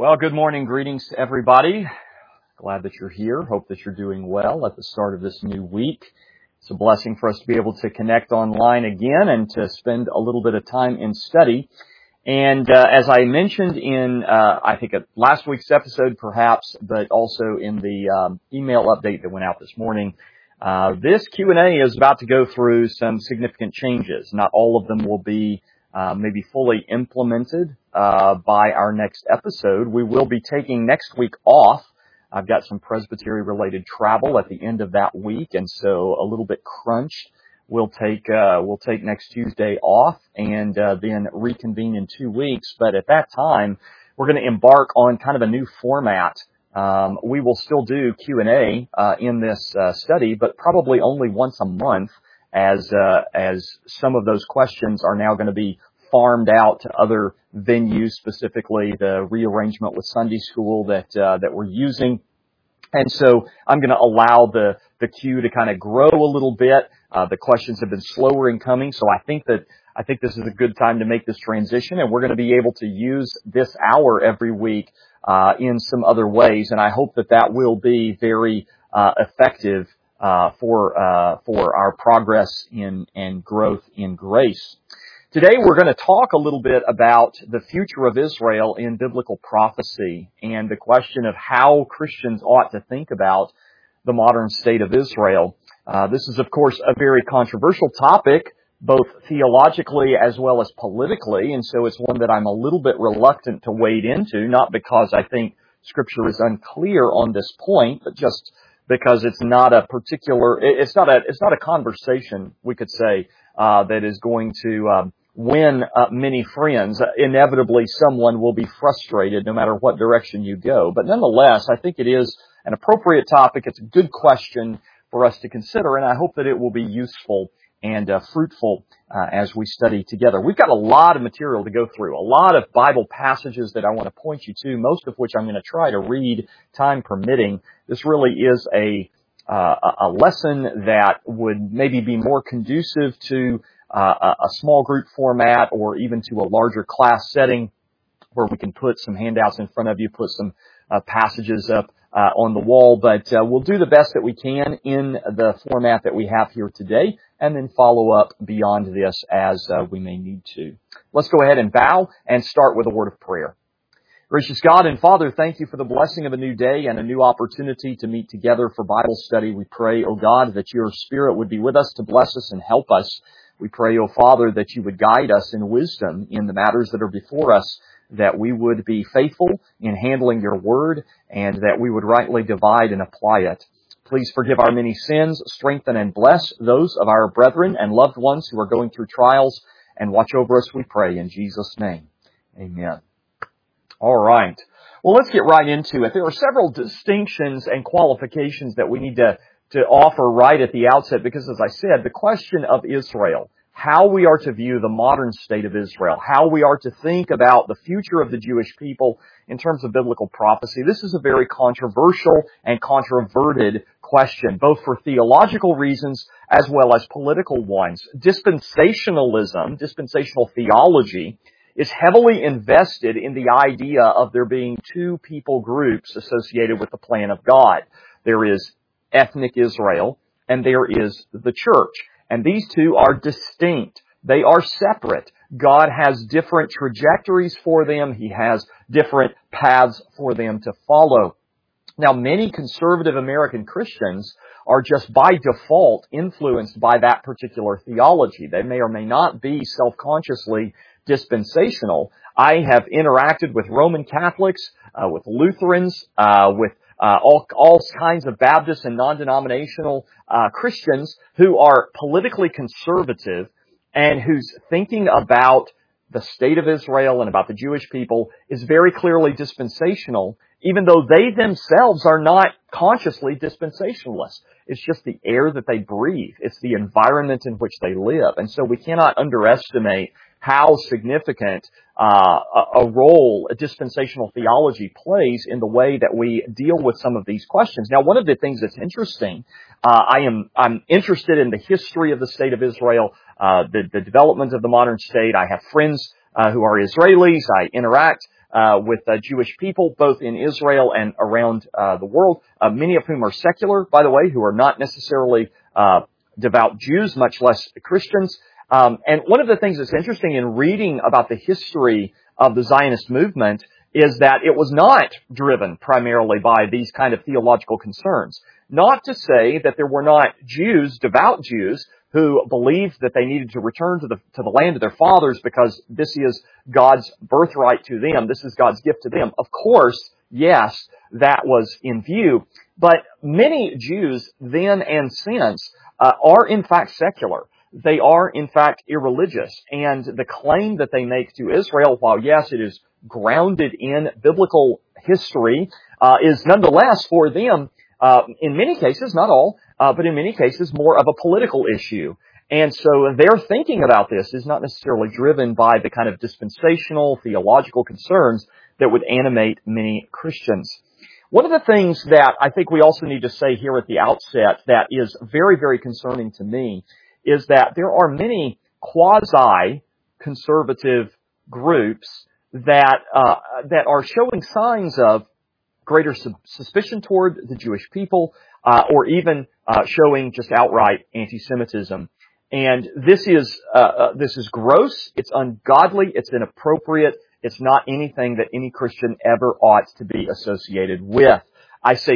Well, good morning. Greetings to everybody. Glad that you're here. Hope that you're doing well at the start of this new week. It's a blessing for us to be able to connect online again and to spend a little bit of time in study. And as I mentioned in, I think last week's episode perhaps, but also in the email update that went out this morning, this Q&A is about to go through some significant changes. Not all of them will be maybe fully implemented by our next episode. We will be taking next week off. I've got some presbytery-related travel at the end of that week, and so a little bit crunched. We'll take next Tuesday off and then reconvene in 2 weeks. But at that time, we're going to embark on kind of a new format. We will still do Q&A in this study, but probably only once a month, as some of those questions are now going to be farmed out to other venues, specifically the rearrangement with Sunday school that we're using. And so I'm going to allow the queue to kind of grow a little bit. The questions have been slower in coming, so I think this is a good time to make this transition, and we're going to be able to use this hour every week in some other ways, and I hope that will be very effective for our progress and growth in grace. Today we're going to talk a little bit about the future of Israel in biblical prophecy and the question of how Christians ought to think about the modern state of Israel. This is, of course, a very controversial topic, both theologically as well as politically, and so it's one that I'm a little bit reluctant to wade into, not because I think Scripture is unclear on this point, but just because it's not a conversation, we could say, that is going to win many friends. Inevitably, someone will be frustrated no matter what direction you go. But nonetheless, I think it is an appropriate topic. It's a good question for us to consider, and I hope that it will be useful and fruitful as we study together. We've got a lot of material to go through, a lot of Bible passages that I want to point you to, most of which I'm going to try to read, time permitting. This really is a lesson that would maybe be more conducive to a small group format or even to a larger class setting where we can put some handouts in front of you, put some passages up on the wall. But we'll do the best that we can in the format that we have here today and then follow up beyond this as we may need to. Let's go ahead and bow and start with a word of prayer. Gracious God and Father, thank you for the blessing of a new day and a new opportunity to meet together for Bible study. We pray, O God, that your Spirit would be with us to bless us and help us. We pray, O Father, that you would guide us in wisdom in the matters that are before us, that we would be faithful in handling your word, and that we would rightly divide and apply it. Please forgive our many sins, strengthen and bless those of our brethren and loved ones who are going through trials, and watch over us, we pray, in Jesus' name. Amen. All right. Well, let's get right into it. There are several distinctions and qualifications that we need to offer right at the outset, because, as I said, the question of Israel, how we are to view the modern state of Israel, how we are to think about the future of the Jewish people in terms of biblical prophecy, this is a very controversial and controverted question, both for theological reasons as well as political ones. Dispensationalism, dispensational theology, is heavily invested in the idea of there being two people groups associated with the plan of God. There is ethnic Israel, and there is the church. And these two are distinct. They are separate. God has different trajectories for them. He has different paths for them to follow. Now, many conservative American Christians are just by default influenced by that particular theology. They may or may not be self-consciously dispensational. I have interacted with Roman Catholics, with Lutherans, with all kinds of Baptists and non-denominational Christians who are politically conservative and whose thinking about the state of Israel and about the Jewish people is very clearly dispensational, even though they themselves are not consciously dispensationalists. It's just the air that they breathe. It's the environment in which they live. And so we cannot underestimate how significant a role a dispensational theology plays in the way that we deal with some of these questions. Now, one of the things that's interesting, I'm interested in the history of the state of Israel, the development of the modern state. I have friends who are Israelis. I interact with Jewish people, both in Israel and around the world, many of whom are secular, by the way, who are not necessarily devout Jews, much less Christians. And one of the things that's interesting in reading about the history of the Zionist movement is that it was not driven primarily by these kind of theological concerns. Not to say that there were not Jews, devout Jews, who believed that they needed to return to the land of their fathers because this is God's birthright to them. This is God's gift to them. Of course, yes, that was in view. But many Jews then and since are in fact secular. They are in fact irreligious. And the claim that they make to Israel, while yes, it is grounded in biblical history, is nonetheless for them, in many cases, not all, but in many cases, more of a political issue. And so their thinking about this is not necessarily driven by the kind of dispensational theological concerns that would animate many Christians. One of the things that I think we also need to say here at the outset that is very, very concerning to me is that there are many quasi-conservative groups that are showing signs of greater suspicion toward the Jewish people, or even showing just outright anti-Semitism. And this is gross. It's ungodly. It's inappropriate. It's not anything that any Christian ever ought to be associated with. I say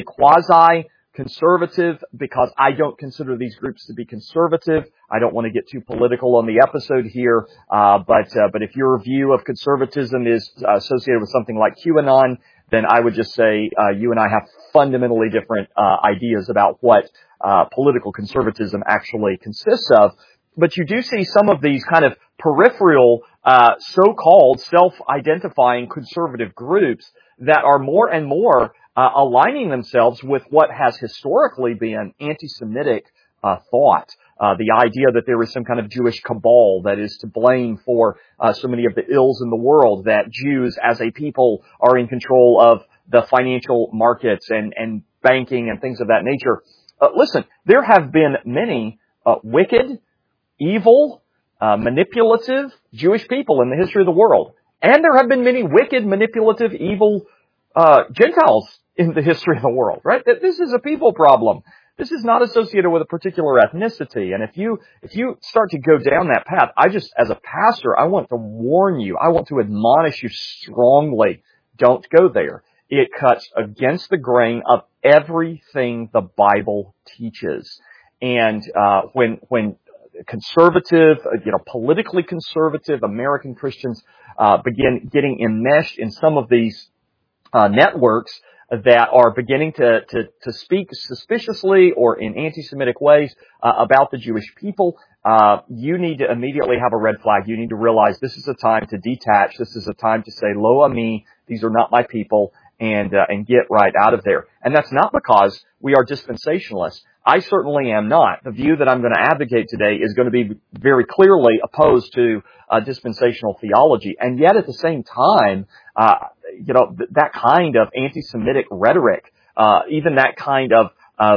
quasi-conservative because I don't consider these groups to be conservative. I don't want to get too political on the episode here, but if your view of conservatism is associated with something like QAnon, then I would just say you and I have fundamentally different ideas about what political conservatism actually consists of. But you do see some of these kind of peripheral, so-called self-identifying conservative groups that are more and more aligning themselves with what has historically been anti-Semitic thought. The idea that there is some kind of Jewish cabal that is to blame for so many of the ills in the world, that Jews as a people are in control of the financial markets and banking and things of that nature. Listen, there have been many wicked, evil, manipulative Jewish people in the history of the world. And there have been many wicked, manipulative, evil Gentiles in the history of the world, right? This is a people problem. This is not associated with a particular ethnicity. And if you start to go down that path, as a pastor, I want to warn you. I want to admonish you strongly. Don't go there. It cuts against the grain of everything the Bible teaches. And when conservative, politically conservative American Christians begin getting enmeshed in some of these networks that are beginning to speak suspiciously or in anti-Semitic ways about the Jewish people, you need to immediately have a red flag. You need to realize this is a time to detach. This is a time to say, lo ami, these are not my people, and get right out of there. And that's not because we are dispensationalists. I certainly am not. The view that I'm going to advocate today is going to be very clearly opposed to dispensational theology. And yet at the same time, that kind of anti-Semitic rhetoric, even that kind of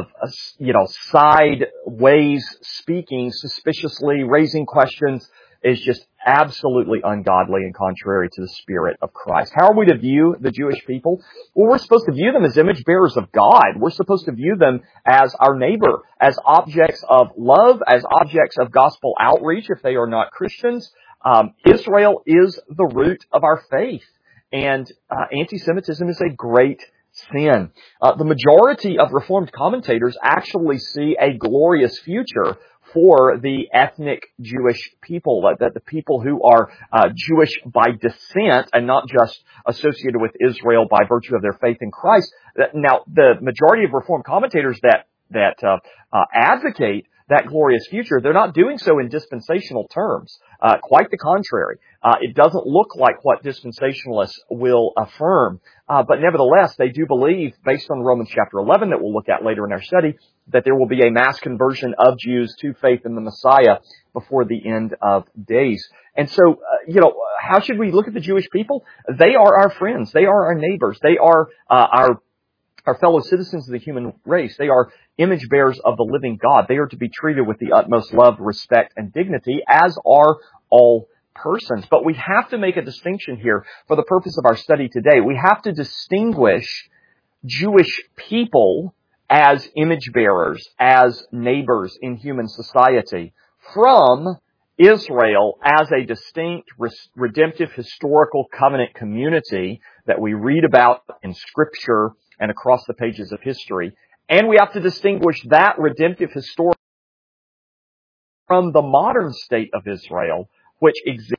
side ways speaking suspiciously, raising questions, is just absolutely ungodly and contrary to the Spirit of Christ. How are we to view the Jewish people? Well, we're supposed to view them as image bearers of God. We're supposed to view them as our neighbor, as objects of love, as objects of gospel outreach if they are not Christians. Israel is the root of our faith, and anti-Semitism is a great sin. The majority of Reformed commentators actually see a glorious future for the ethnic Jewish people, that the people who are Jewish by descent and not just associated with Israel by virtue of their faith in Christ. Now, the majority of Reformed commentators that advocate that glorious future, they're not doing so in dispensational terms. Quite the contrary. It doesn't look like what dispensationalists will affirm. But nevertheless, they do believe, based on Romans chapter 11 that we'll look at later in our study, that there will be a mass conversion of Jews to faith in the Messiah before the end of days. And so, how should we look at the Jewish people? They are our friends. They are our neighbors. They are our fellow citizens of the human race. They are image bearers of the living God. They are to be treated with the utmost love, respect, and dignity, as are all persons. But we have to make a distinction here for the purpose of our study today. We have to distinguish Jewish people as image bearers, as neighbors in human society, from Israel as a distinct, redemptive, historical covenant community that we read about in Scripture and across the pages of history. And we have to distinguish that redemptive historical from the modern state of Israel, which exists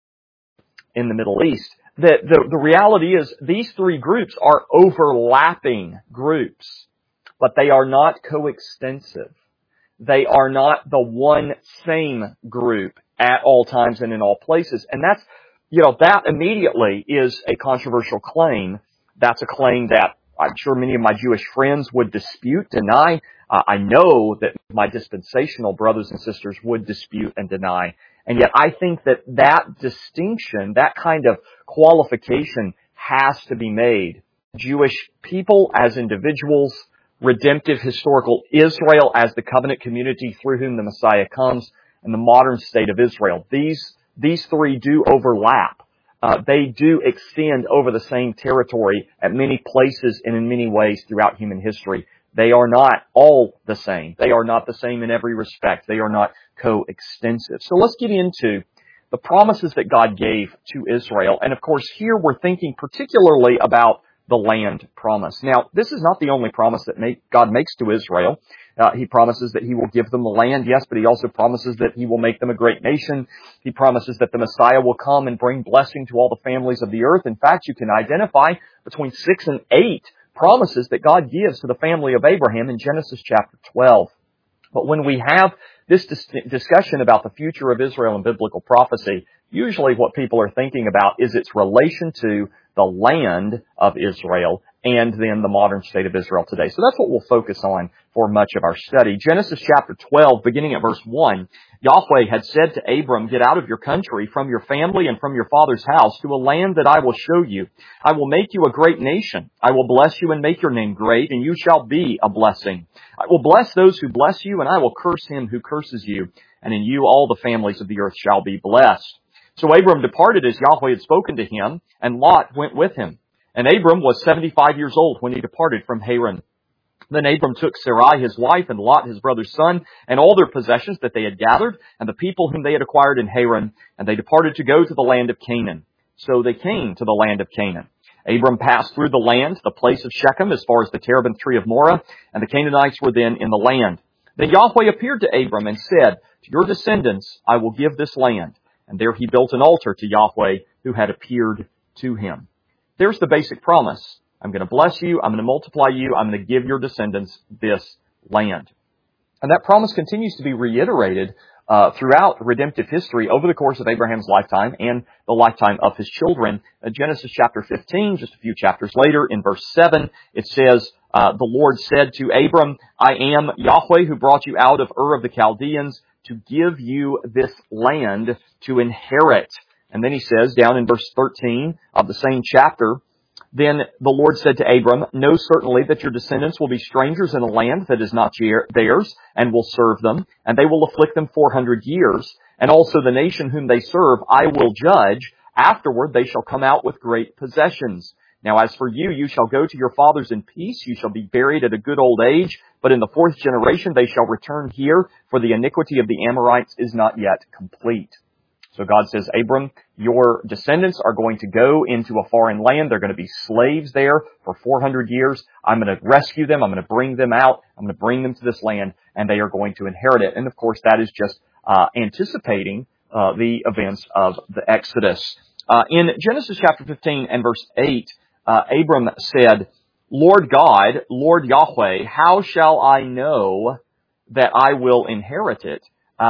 in the Middle East. The reality is these three groups are overlapping groups, but they are not coextensive. They are not the one same group at all times and in all places. And that's, that immediately is a controversial claim. That's a claim that I'm sure many of my Jewish friends would dispute, deny. I know that my dispensational brothers and sisters would dispute and deny. And yet I think that distinction, that kind of qualification has to be made. Jewish people as individuals, redemptive historical Israel as the covenant community through whom the Messiah comes, and the modern state of Israel. These three do overlap. They do extend over the same territory at many places and in many ways throughout human history. They are not all the same. They are not the same in every respect. They are not coextensive. So let's get into the promises that God gave to Israel. And of course, here we're thinking particularly about the land promise. Now, this is not the only promise that God makes to Israel. He promises that He will give them the land, yes, but He also promises that He will make them a great nation. He promises that the Messiah will come and bring blessing to all the families of the earth. In fact, you can identify between 6 and 8 promises that God gives to the family of Abraham in Genesis chapter 12. But when we have this discussion about the future of Israel in biblical prophecy, usually what people are thinking about is its relation to the land of Israel and then the modern state of Israel today. So that's what we'll focus on for much of our study. Genesis chapter 12, beginning at verse 1, Yahweh had said to Abram, "Get out of your country, from your family and from your father's house, to a land that I will show you. I will make you a great nation. I will bless you and make your name great, and you shall be a blessing. I will bless those who bless you, and I will curse him who curses you. And in you all the families of the earth shall be blessed." So Abram departed as Yahweh had spoken to him, and Lot went with him. And Abram was 75 years old when he departed from Haran. Then Abram took Sarai his wife, and Lot his brother's son, and all their possessions that they had gathered, and the people whom they had acquired in Haran, and they departed to go to the land of Canaan. So they came to the land of Canaan. Abram passed through the land, the place of Shechem, as far as the terebinth tree of Moreh, and the Canaanites were then in the land. Then Yahweh appeared to Abram and said, "To your descendants I will give this land." And there he built an altar to Yahweh who had appeared to him. There's the basic promise. I'm going to bless you. I'm going to multiply you. I'm going to give your descendants this land. And that promise continues to be reiterated throughout redemptive history over the course of Abraham's lifetime and the lifetime of his children. Genesis chapter 15, just a few chapters later, in verse 7, it says, "The Lord said to Abram, I am Yahweh who brought you out of Ur of the Chaldeans to give you this land to inherit." And then he says, down in verse 13 of the same chapter, "Then the Lord said to Abram, know certainly that your descendants will be strangers in a land that is not theirs, and will serve them, and they will afflict them 400 years. And also the nation whom they serve I will judge. Afterward they shall come out with great possessions. Now as for you, you shall go to your fathers in peace. You shall be buried at a good old age. But in the 4th generation they shall return here, for the iniquity of the Amorites is not yet complete." So God says, Abram, your descendants are going to go into a foreign land. They're going to be slaves there for 400 years. I'm going to rescue them. I'm going to bring them out. I'm going to bring them to this land, and they are going to inherit it. And of course, that is just anticipating the events of the Exodus. In Genesis chapter 15 and verse 8, Abram said, "Lord God, Lord Yahweh, how shall I know that I will inherit it?"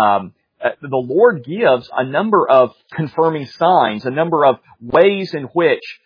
The Lord gives a number of confirming signs, a number of ways in which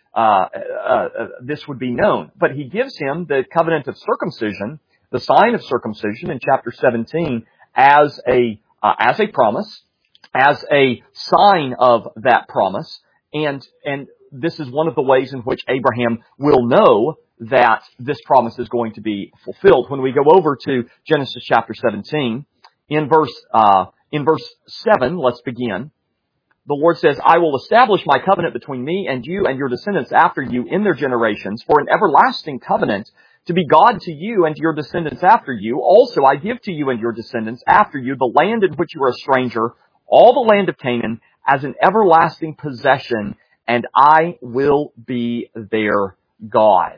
this would be known. But He gives him the covenant of circumcision, the sign of circumcision in chapter 17 as a promise, as a sign of that promise. And this is one of the ways in which Abraham will know that this promise is going to be fulfilled. When we go over to Genesis chapter 17, in verse 7, let's begin. The Lord says, I will establish my covenant between me and you and your descendants after you in their generations for an everlasting covenant to be God to you and to your descendants after you. Also, I give to you and your descendants after you the land in which you are a stranger, all the land of Canaan, as an everlasting possession, and I will be their God.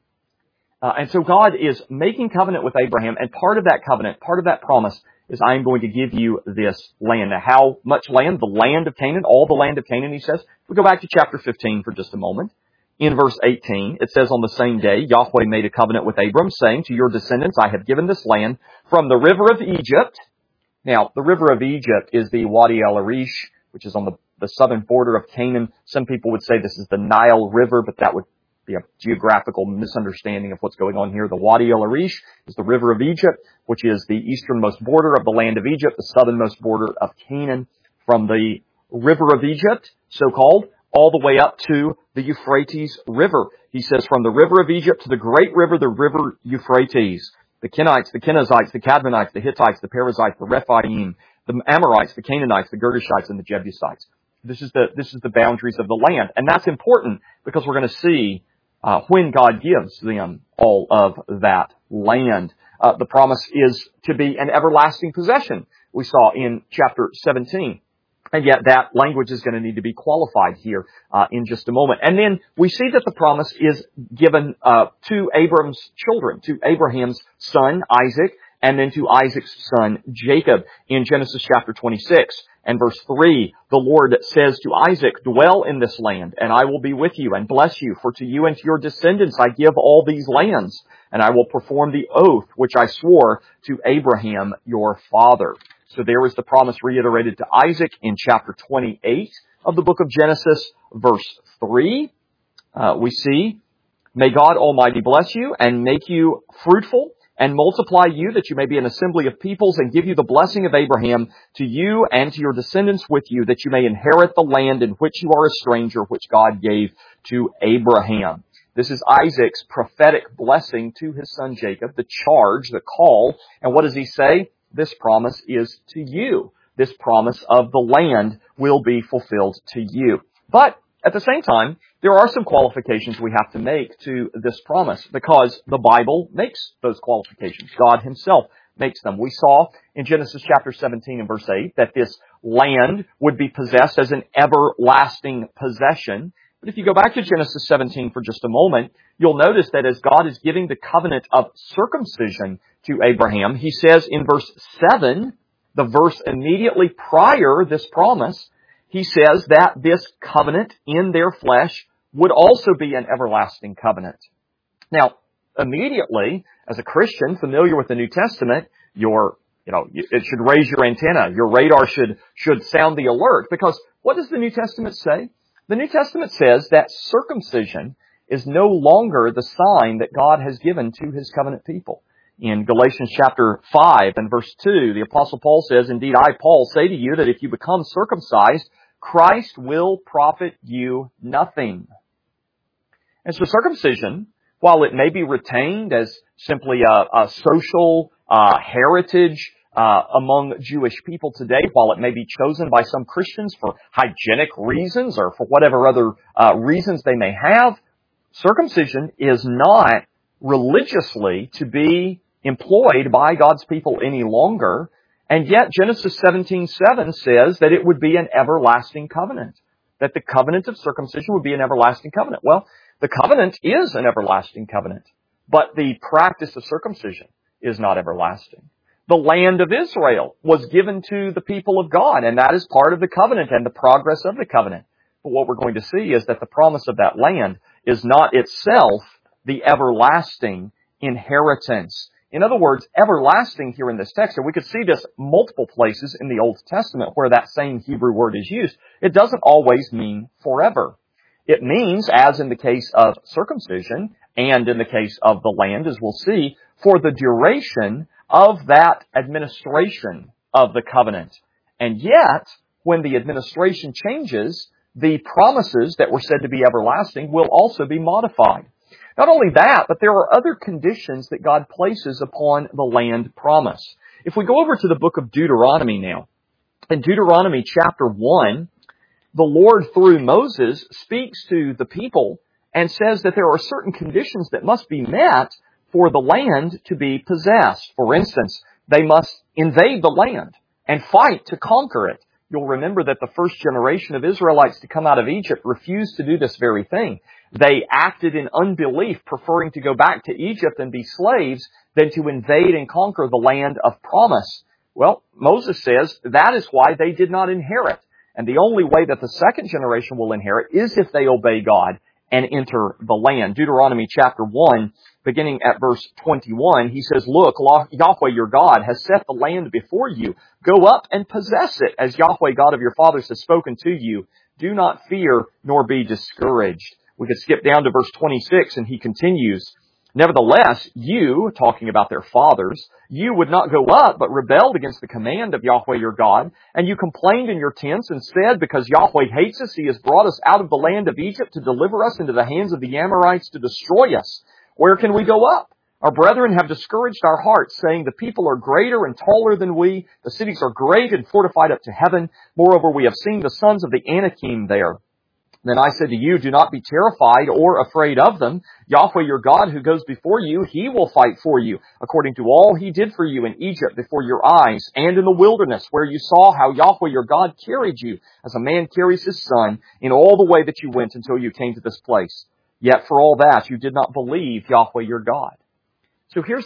And so God is making covenant with Abraham, and part of that covenant, part of that promise, is I am going to give you this land. Now, how much land? The land of Canaan, all the land of Canaan, he says. We go back to chapter 15 for just a moment. In verse 18, it says, on the same day, Yahweh made a covenant with Abram, saying, to your descendants I have given this land from the river of Egypt. Now, the river of Egypt is the Wadi al-Arish, which is on the southern border of Canaan. Some people would say this is the Nile River, but that would be a geographical misunderstanding of what's going on here. The Wadi al-Arish is the river of Egypt, which is the easternmost border of the land of Egypt, the southernmost border of Canaan, from the river of Egypt, so-called, all the way up to the Euphrates River. He says, from the river of Egypt to the great river, the river Euphrates, the Kenites, the Kenizzites, the Cadmonites, the Hittites, the Perizzites, the Rephaim, the Amorites, the Canaanites, the Girgashites, and the Jebusites. This is the boundaries of the land. And that's important because we're going to see when God gives them all of that land. The promise is to be an everlasting possession, we saw in chapter 17. And yet that language is going to need to be qualified here in just a moment. And then we see that the promise is given to Abram's children, to Abraham's son, Isaac, and then to Isaac's son, Jacob, in Genesis chapter 26. And verse 3, the Lord says to Isaac, dwell in this land, and I will be with you and bless you. For to you and to your descendants I give all these lands, and I will perform the oath which I swore to Abraham your father. So there is the promise reiterated to Isaac in chapter 28 of the book of Genesis, verse 3. We see, may God Almighty bless you and make you fruitful and multiply you that you may be an assembly of peoples and give you the blessing of Abraham to you and to your descendants with you that you may inherit the land in which you are a stranger, which God gave to Abraham. This is Isaac's prophetic blessing to his son Jacob, the charge, the call. And what does he say? This promise is to you. This promise of the land will be fulfilled to you. But at the same time, there are some qualifications we have to make to this promise because the Bible makes those qualifications. God himself makes them. We saw in Genesis chapter 17 and verse 8 that this land would be possessed as an everlasting possession. But if you go back to Genesis 17 for just a moment, you'll notice that as God is giving the covenant of circumcision to Abraham, he says in verse 7, the verse immediately prior this promise, he says that this covenant in their flesh would also be an everlasting covenant. Now, immediately, as a Christian familiar with the New Testament, it should raise your antenna. Your radar should sound the alert. Because what does the New Testament say? The New Testament says that circumcision is no longer the sign that God has given to his covenant people. In Galatians chapter 5 and verse 2, the Apostle Paul says, indeed, I, Paul, say to you that if you become circumcised, Christ will profit you nothing. And so circumcision, while it may be retained as simply a social heritage among Jewish people today, while it may be chosen by some Christians for hygienic reasons or for whatever other reasons they may have, circumcision is not religiously to be employed by God's people any longer. And yet Genesis 17:7 says that it would be an everlasting covenant, that the covenant of circumcision would be an everlasting covenant. Well, the covenant is an everlasting covenant, but the practice of circumcision is not everlasting. The land of Israel was given to the people of God, and that is part of the covenant and the progress of the covenant. But what we're going to see is that the promise of that land is not itself the everlasting inheritance. In other words, everlasting here in this text, and we could see this multiple places in the Old Testament where that same Hebrew word is used, it doesn't always mean forever. It means, as in the case of circumcision and in the case of the land, as we'll see, for the duration of that administration of the covenant. And yet, when the administration changes, the promises that were said to be everlasting will also be modified. Not only that, but there are other conditions that God places upon the land promise. If we go over to the book of Deuteronomy now, in Deuteronomy chapter 1, the Lord, through Moses, speaks to the people and says that there are certain conditions that must be met for the land to be possessed. For instance, they must invade the land and fight to conquer it. You'll remember that the first generation of Israelites to come out of Egypt refused to do this very thing. They acted in unbelief, preferring to go back to Egypt and be slaves than to invade and conquer the land of promise. Well, Moses says that is why they did not inherit. And the only way that the second generation will inherit is if they obey God and enter the land. Deuteronomy chapter 1, beginning at verse 21, he says, "Look, Yahweh your God has set the land before you. Go up and possess it, as Yahweh God of your fathers has spoken to you. Do not fear nor be discouraged." We could skip down to verse 26, and he continues, "Nevertheless, you," talking about their fathers, "you would not go up, but rebelled against the command of Yahweh your God. And you complained in your tents and said, because Yahweh hates us, He has brought us out of the land of Egypt to deliver us into the hands of the Amorites to destroy us. Where can we go up? Our brethren have discouraged our hearts, saying, the people are greater and taller than we. The cities are great and fortified up to heaven. Moreover, we have seen the sons of the Anakim there. Then I said to you, do not be terrified or afraid of them. Yahweh your God who goes before you, He will fight for you, according to all He did for you in Egypt before your eyes, and in the wilderness, where you saw how Yahweh your God carried you, as a man carries his son, in all the way that you went until you came to this place. Yet for all that, you did not believe Yahweh your God." So here's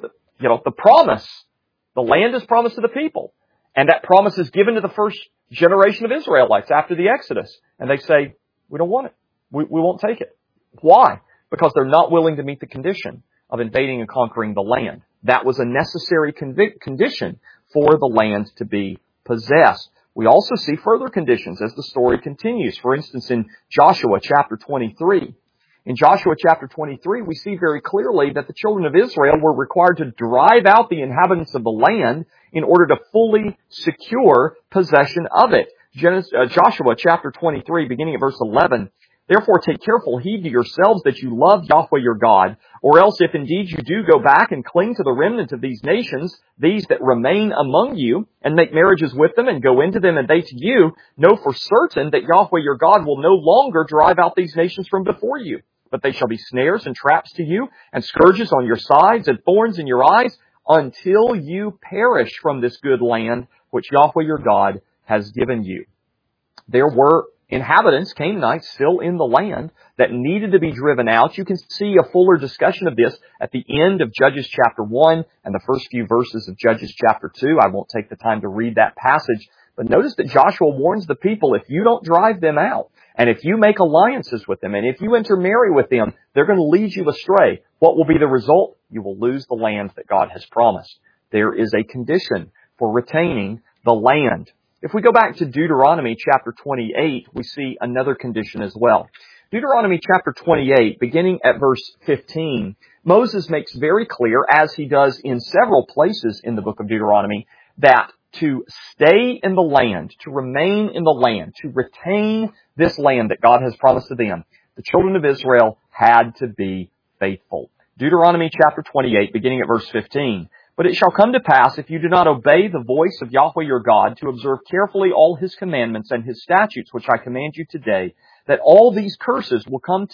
the promise. The land is promised to the people. And that promise is given to the first generation of Israelites after the Exodus. And they say, we don't want it. We won't take it. Why? Because they're not willing to meet the condition of invading and conquering the land. That was a necessary condition for the land to be possessed. We also see further conditions as the story continues. For instance, in Joshua chapter 23. In Joshua chapter 23, we see very clearly that the children of Israel were required to drive out the inhabitants of the land in order to fully secure possession of it. Joshua chapter 23, beginning at verse 11, "Therefore take careful heed to yourselves that you love Yahweh your God, or else if indeed you do go back and cling to the remnant of these nations, these that remain among you, and make marriages with them and go into them and they to you, know for certain that Yahweh your God will no longer drive out these nations from before you. But they shall be snares and traps to you, and scourges on your sides, and thorns in your eyes, until you perish from this good land which Yahweh your God has given you." There were inhabitants, Canaanites, still in the land that needed to be driven out. You can see a fuller discussion of this at the end of Judges chapter 1 and the first few verses of Judges chapter 2. I won't take the time to read that passage, but notice that Joshua warns the people, if you don't drive them out, and if you make alliances with them, and if you intermarry with them, they're going to lead you astray. What will be the result? You will lose the land that God has promised. There is a condition for retaining the land. If we go back to Deuteronomy chapter 28, we see another condition as well. Deuteronomy chapter 28, beginning at verse 15, Moses makes very clear, as he does in several places in the book of Deuteronomy, that to stay in the land, to remain in the land, to retain this land that God has promised to them, the children of Israel had to be faithful. Deuteronomy chapter 28, beginning at verse 15. "But it shall come to pass, if you do not obey the voice of Yahweh your God, to observe carefully all His commandments and His statutes, which I command you today, that all these curses will come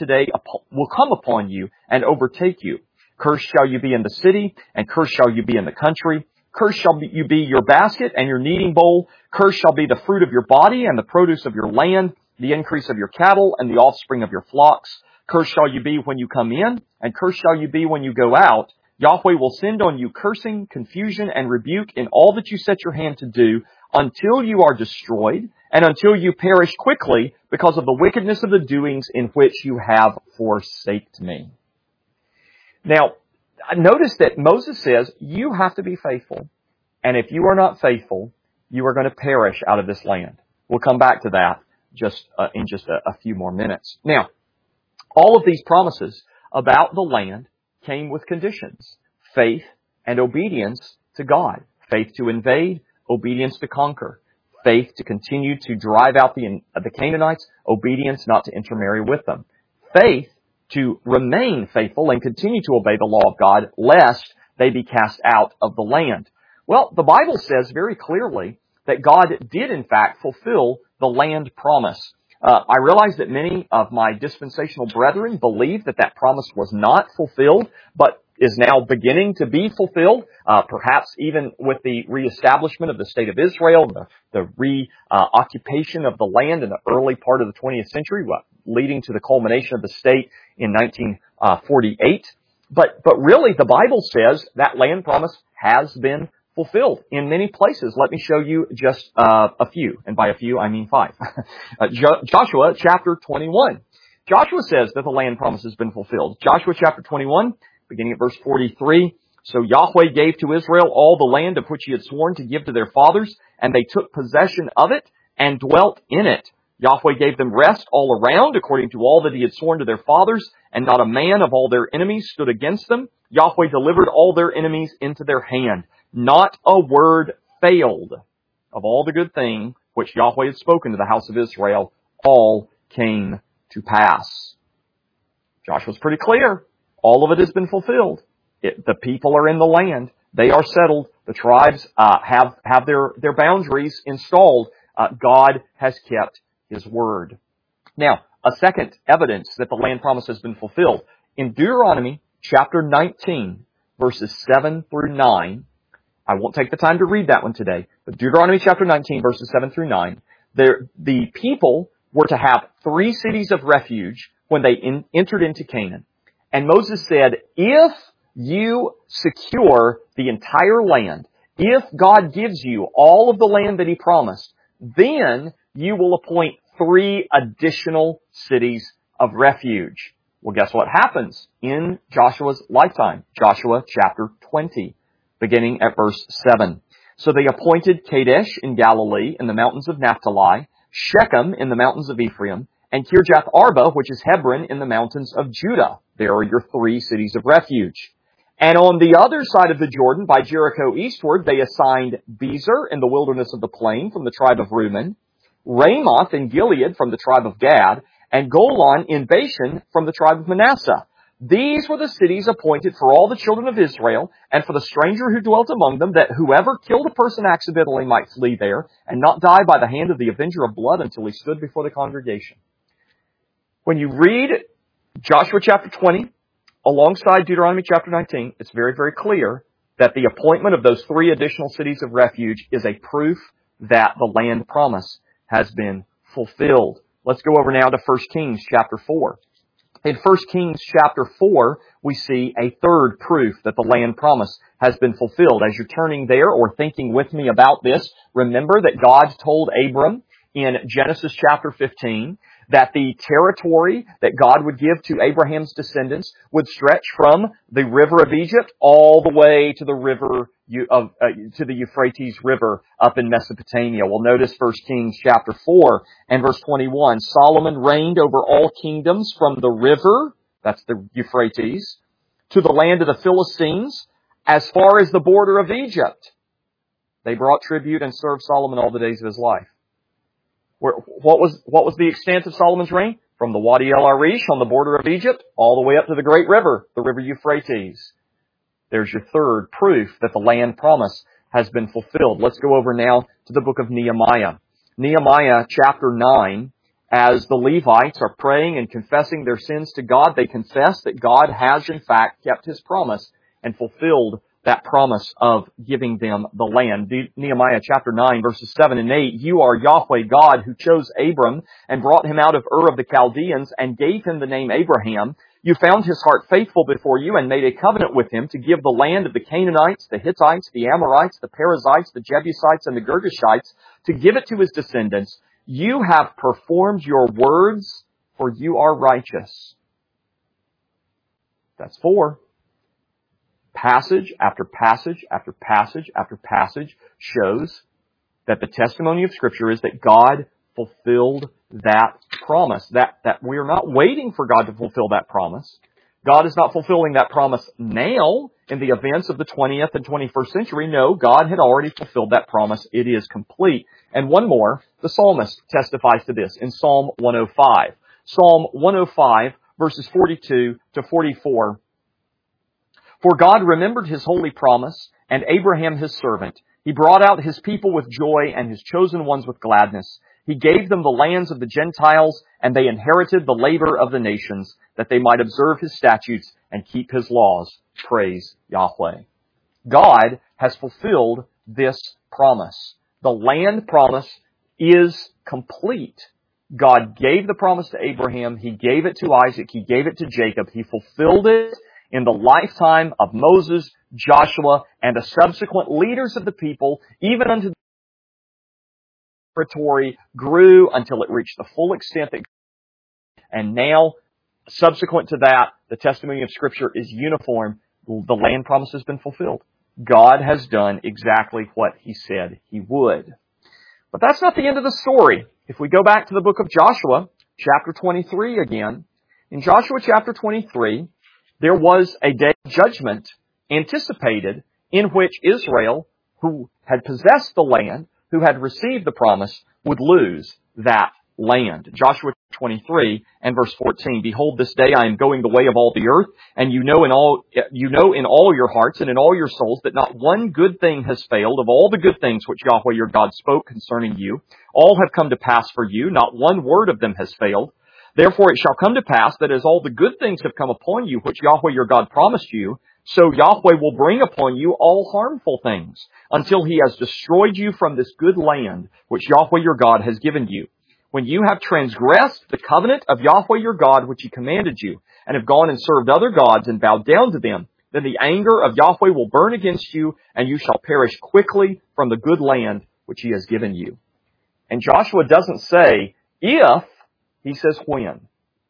upon you and overtake you. Cursed shall you be in the city, and cursed shall you be in the country. Cursed shall you be your basket and your kneading bowl. Cursed shall be the fruit of your body and the produce of your land, the increase of your cattle and the offspring of your flocks. Cursed shall you be when you come in, and cursed shall you be when you go out. Yahweh will send on you cursing, confusion, and rebuke in all that you set your hand to do, until you are destroyed, and until you perish quickly because of the wickedness of the doings in which you have forsaked me." Now, notice that Moses says, you have to be faithful. And if you are not faithful, you are going to perish out of this land. We'll come back to that in just a few more minutes. Now, all of these promises about the land came with conditions: faith and obedience to God. Faith to invade, obedience to conquer. Faith to continue to drive out the Canaanites, obedience not to intermarry with them. Faith to remain faithful and continue to obey the law of God, lest they be cast out of the land. Well, the Bible says very clearly that God did in fact fulfill the land promise. I realize that many of my dispensational brethren believe that that promise was not fulfilled, but is now beginning to be fulfilled, perhaps even with the reestablishment of the state of Israel, the reoccupation of the land in the early part of the 20th century, leading to the culmination of the state in 1948. But really, the Bible says that land promise has been fulfilled in many places. Let me show you just a few, and by a few I mean 5. Joshua chapter 21. Joshua says that the land promise has been fulfilled. Joshua chapter 21, beginning at verse 43. So Yahweh gave to Israel all the land of which he had sworn to give to their fathers, and they took possession of it and dwelt in it. Yahweh gave them rest all around, according to all that he had sworn to their fathers, and not a man of all their enemies stood against them. Yahweh delivered all their enemies into their hand. Not a word failed of all the good thing which Yahweh had spoken to the house of Israel. All came to pass. Joshua's pretty clear. All of it has been fulfilled. The people are in the land. They are settled. The tribes have their boundaries installed. God has kept his word. Now, a second evidence that the land promise has been fulfilled. In Deuteronomy chapter 19, verses 7 through 9, I won't take the time to read that one today, but Deuteronomy chapter 19, verses 7 through 9, the people were to have 3 cities of refuge when they entered into Canaan. And Moses said, if you secure the entire land, if God gives you all of the land that he promised, then you will appoint 3 additional cities of refuge. Well, guess what happens in Joshua's lifetime? Joshua chapter 20, beginning at verse 7. So they appointed Kadesh in Galilee in the mountains of Naphtali, Shechem in the mountains of Ephraim, and Kirjath Arba, which is Hebron, in the mountains of Judah. There are your 3 cities of refuge. And on the other side of the Jordan, by Jericho eastward, they assigned Bezer in the wilderness of the plain from the tribe of Reuben, Ramoth in Gilead from the tribe of Gad, and Golan in Bashan from the tribe of Manasseh. These were the cities appointed for all the children of Israel, and for the stranger who dwelt among them, that whoever killed a person accidentally might flee there, and not die by the hand of the avenger of blood until he stood before the congregation. When you read Joshua chapter 20, alongside Deuteronomy chapter 19, it's very, very clear that the appointment of those 3 additional cities of refuge is a proof that the land promise has been fulfilled. Let's go over now to 1 Kings chapter 4. In 1 Kings chapter 4, we see a third proof that the land promise has been fulfilled. As you're turning there or thinking with me about this, remember that God told Abram in Genesis chapter 15 that the territory that God would give to Abraham's descendants would stretch from the river of Egypt all the way to the river to the Euphrates River up in Mesopotamia. Well, notice 1 Kings chapter 4 and verse 21. Solomon reigned over all kingdoms from the river, that's the Euphrates, to the land of the Philistines, as far as the border of Egypt. They brought tribute and served Solomon all the days of his life. What was the extent of Solomon's reign? From the Wadi El Arish on the border of Egypt all the way up to the great river, the river Euphrates. There's your third proof that the land promise has been fulfilled. Let's go over now to the book of Nehemiah. Nehemiah chapter 9, as the Levites are praying and confessing their sins to God, they confess that God has in fact kept his promise and fulfilled that promise of giving them the land. Nehemiah chapter 9, verses 7 and 8. You are Yahweh God who chose Abram and brought him out of Ur of the Chaldeans and gave him the name Abraham. You found his heart faithful before you and made a covenant with him to give the land of the Canaanites, the Hittites, the Amorites, the Perizzites, the Jebusites, and the Girgashites, to give it to his descendants. You have performed your words, for you are righteous. That's 4. Passage after passage after passage after passage shows that the testimony of Scripture is that God fulfilled that promise. That we are not waiting for God to fulfill that promise. God is not fulfilling that promise now in the events of the 20th and 21st century. No, God had already fulfilled that promise. It is complete. And one more, the psalmist testifies to this in Psalm 105. Psalm 105, verses 42 to 44. For God remembered his holy promise, and Abraham his servant. He brought out his people with joy, and his chosen ones with gladness. He gave them the lands of the Gentiles, and they inherited the labor of the nations, that they might observe His statutes and keep His laws. Praise Yahweh. God has fulfilled this promise. The land promise is complete. God gave the promise to Abraham. He gave it to Isaac. He gave it to Jacob. He fulfilled it in the lifetime of Moses, Joshua, and the subsequent leaders of the people, even unto the territory grew until it reached the full extent that, and now, subsequent to that, the testimony of Scripture is uniform. The land promise has been fulfilled. God has done exactly what He said He would. But that's not the end of the story. If we go back to the book of Joshua, chapter 23 again, in Joshua chapter 23, there was a day of judgment anticipated in which Israel, who had possessed the land, who had received the promise, would lose that land. Joshua 23 and verse 14, Behold, this day I am going the way of all the earth, and you know in all your hearts and in all your souls that not one good thing has failed of all the good things which Yahweh your God spoke concerning you. All have come to pass for you, not one word of them has failed. Therefore it shall come to pass that as all the good things have come upon you, which Yahweh your God promised you, so Yahweh will bring upon you all harmful things, until He has destroyed you from this good land, which Yahweh your God has given you. When you have transgressed the covenant of Yahweh your God, which He commanded you, and have gone and served other gods and bowed down to them, then the anger of Yahweh will burn against you, and you shall perish quickly from the good land which He has given you. And Joshua doesn't say if, he says when.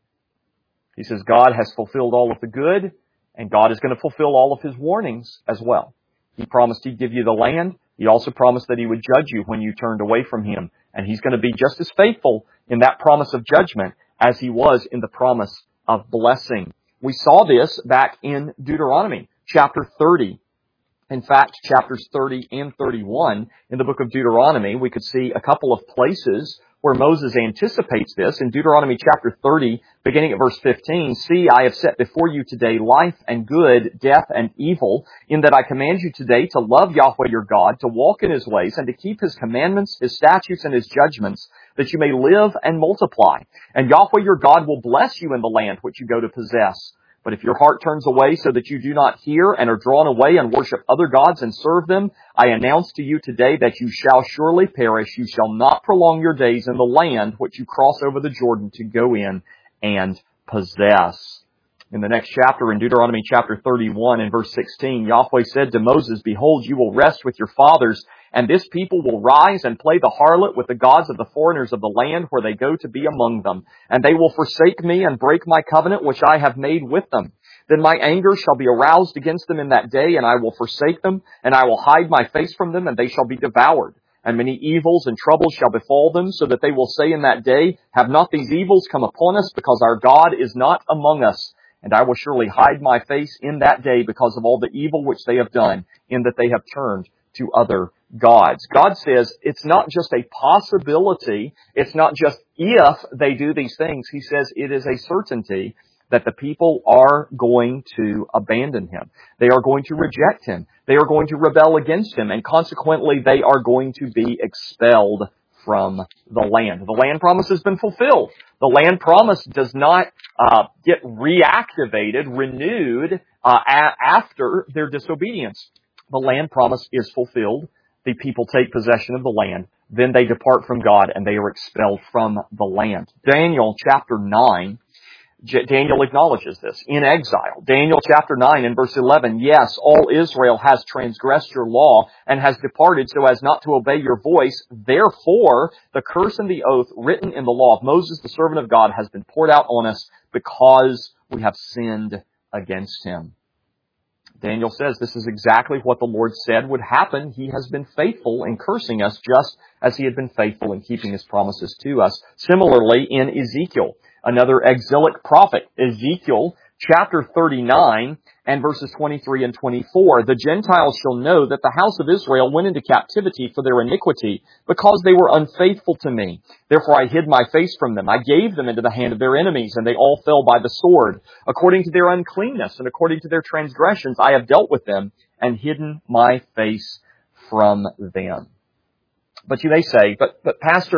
He says God has fulfilled all of the good, and God is going to fulfill all of His warnings as well. He promised He'd give you the land. He also promised that He would judge you when you turned away from Him. And He's going to be just as faithful in that promise of judgment as He was in the promise of blessing. We saw this back in Deuteronomy chapter 30. In fact, chapters 30 and 31 in the book of Deuteronomy, we could see a couple of places where Moses anticipates this. In Deuteronomy chapter 30, beginning at verse 15, See, I have set before you today life and good, death and evil, in that I command you today to love Yahweh your God, to walk in His ways, and to keep His commandments, His statutes, and His judgments, that you may live and multiply. And Yahweh your God will bless you in the land which you go to possess. But if your heart turns away so that you do not hear and are drawn away and worship other gods and serve them, I announce to you today that you shall surely perish. You shall not prolong your days in the land which you cross over the Jordan to go in and possess. In the next chapter, in Deuteronomy chapter 31 and verse 16, Yahweh said to Moses, Behold, you will rest with your fathers, and this people will rise and play the harlot with the gods of the foreigners of the land where they go to be among them. And they will forsake me and break my covenant which I have made with them. Then my anger shall be aroused against them in that day, and I will forsake them, and I will hide my face from them, and they shall be devoured. And many evils and troubles shall befall them, so that they will say in that day, Have not these evils come upon us, because our God is not among us? And I will surely hide my face in that day because of all the evil which they have done, in that they have turned to other gods. God says it's not just a possibility, it's not just if they do these things. He says it is a certainty that the people are going to abandon Him. They are going to reject Him. They are going to rebel against Him, and consequently they are going to be expelled from the land. The land promise has been fulfilled. The land promise does not get reactivated, renewed after their disobedience. The land promise is fulfilled. The people take possession of the land. Then they depart from God and they are expelled from the land. Daniel chapter 9, Daniel acknowledges this in exile. Daniel chapter 9 and verse 11, Yes, all Israel has transgressed your law and has departed so as not to obey your voice. Therefore, the curse and the oath written in the law of Moses, the servant of God, has been poured out on us because we have sinned against Him. Daniel says this is exactly what the Lord said would happen. He has been faithful in cursing us just as He had been faithful in keeping His promises to us. Similarly, in Ezekiel, another exilic prophet, Ezekiel chapter 39 and verses 23 and 24, The Gentiles shall know that the house of Israel went into captivity for their iniquity, because they were unfaithful to me. Therefore I hid my face from them. I gave them into the hand of their enemies, and they all fell by the sword. According to their uncleanness and according to their transgressions, I have dealt with them and hidden my face from them. But you may say, but Pastor,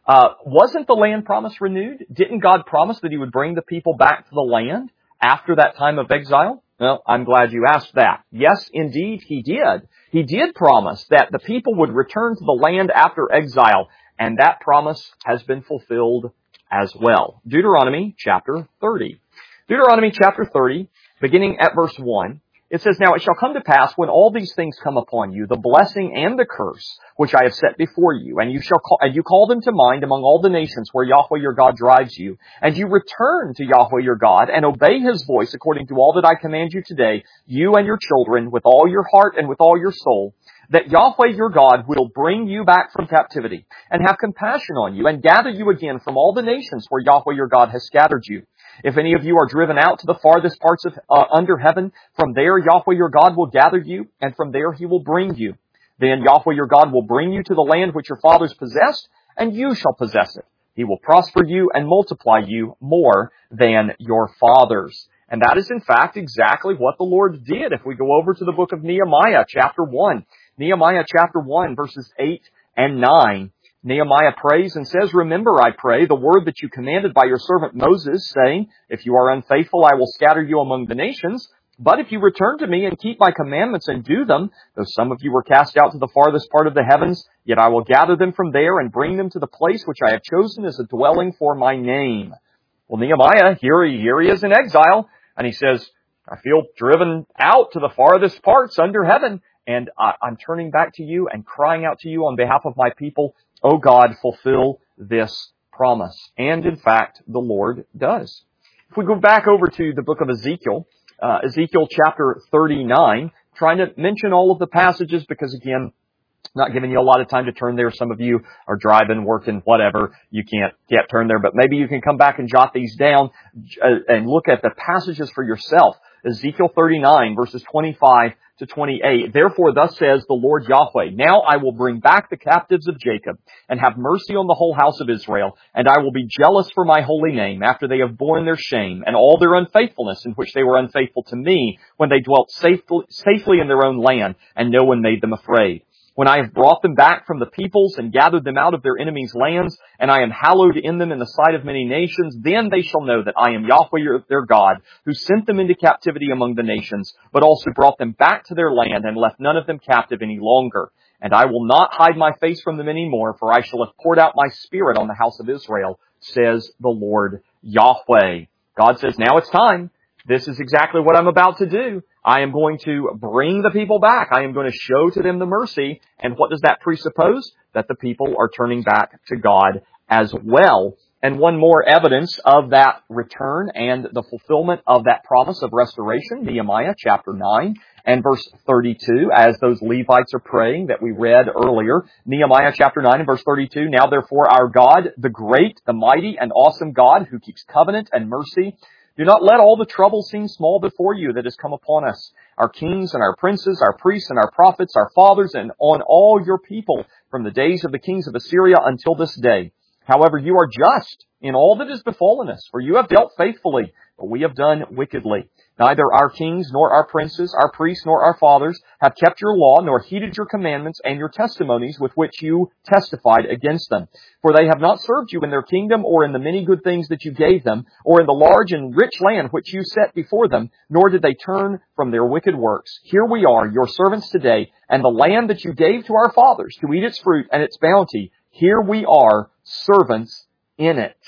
Wasn't the land promise renewed? Didn't God promise that He would bring the people back to the land after that time of exile? Well, I'm glad you asked that. Yes, indeed, He did. He did promise that the people would return to the land after exile, and that promise has been fulfilled as well. Deuteronomy chapter 30. Deuteronomy chapter 30, beginning at verse 1, it says, "Now it shall come to pass when all these things come upon you, the blessing and the curse, which I have set before you, and you call them to mind among all the nations where Yahweh your God drives you, and you return to Yahweh your God, and obey His voice according to all that I command you today, you and your children, with all your heart and with all your soul, that Yahweh your God will bring you back from captivity, and have compassion on you, and gather you again from all the nations where Yahweh your God has scattered you. If any of you are driven out to the farthest parts of under heaven, from there Yahweh your God will gather you, and from there He will bring you. Then Yahweh your God will bring you to the land which your fathers possessed, and you shall possess it. He will prosper you and multiply you more than your fathers." And that is in fact exactly what the Lord did. If we go over to the book of Nehemiah, chapter 1, Nehemiah chapter 1, verses 8 and 9, Nehemiah prays and says, "Remember, I pray, the word that you commanded by your servant Moses, saying, if you are unfaithful, I will scatter you among the nations. But if you return to me and keep my commandments and do them, though some of you were cast out to the farthest part of the heavens, yet I will gather them from there and bring them to the place which I have chosen as a dwelling for my name." Well, Nehemiah, here he is in exile, and he says, "I feel driven out to the farthest parts under heaven, and I'm turning back to you and crying out to you on behalf of my people. Oh God, fulfill this promise." And in fact, the Lord does. If we go back over to the book of Ezekiel, Ezekiel chapter 39, trying to mention all of the passages because again, not giving you a lot of time to turn there. Some of you are driving, working, whatever. You can't turn there, but maybe you can come back and jot these down and look at the passages for yourself. Ezekiel 39, verses 25 to 28. "Therefore thus says the Lord Yahweh, now I will bring back the captives of Jacob, and have mercy on the whole house of Israel, and I will be jealous for my holy name, after they have borne their shame, and all their unfaithfulness in which they were unfaithful to me, when they dwelt safely in their own land, and no one made them afraid. When I have brought them back from the peoples and gathered them out of their enemies' lands, and I am hallowed in them in the sight of many nations, then they shall know that I am Yahweh their God, who sent them into captivity among the nations, but also brought them back to their land and left none of them captive any longer. And I will not hide my face from them any more, for I shall have poured out my spirit on the house of Israel, says the Lord Yahweh." God says, now it's time. This is exactly what I'm about to do. I am going to bring the people back. I am going to show to them the mercy. And what does that presuppose? That the people are turning back to God as well. And one more evidence of that return and the fulfillment of that promise of restoration, Nehemiah chapter 9 and verse 32, as those Levites are praying that we read earlier. Nehemiah chapter 9 and verse 32, "Now therefore our God, the great, the mighty, and awesome God, who keeps covenant and mercy, do not let all the trouble seem small before you that has come upon us, our kings and our princes, our priests and our prophets, our fathers, and on all your people, from the days of the kings of Assyria until this day. However, you are just in all that has befallen us, for you have dealt faithfully, but we have done wickedly. Neither our kings, nor our princes, our priests, nor our fathers have kept your law, nor heeded your commandments and your testimonies with which you testified against them. For they have not served you in their kingdom, or in the many good things that you gave them, or in the large and rich land which you set before them, nor did they turn from their wicked works. Here we are, your servants today, and the land that you gave to our fathers to eat its fruit and its bounty, here we are, servants in it."